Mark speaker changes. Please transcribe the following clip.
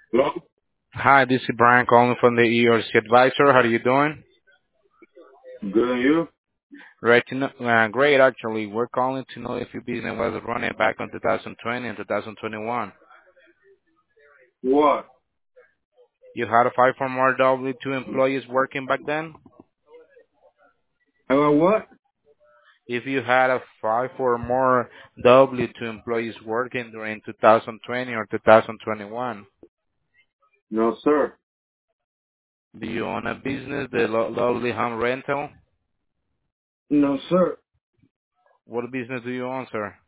Speaker 1: Hello?
Speaker 2: Hi, this is Brian calling from the ERC Advisor. How are you doing?
Speaker 1: Good and you?
Speaker 2: Right, great actually. We're calling to know if your business was running back in 2020 and 2021.
Speaker 1: What?
Speaker 2: You had 5 or more W-2 employees working back then?
Speaker 1: Hello, what?
Speaker 2: If you had 5 or more W-2 employees working during 2020 or 2021,
Speaker 1: No, sir.
Speaker 2: do you own a business, the Lovely Home Rental?
Speaker 1: No, sir.
Speaker 2: What business do you own, sir?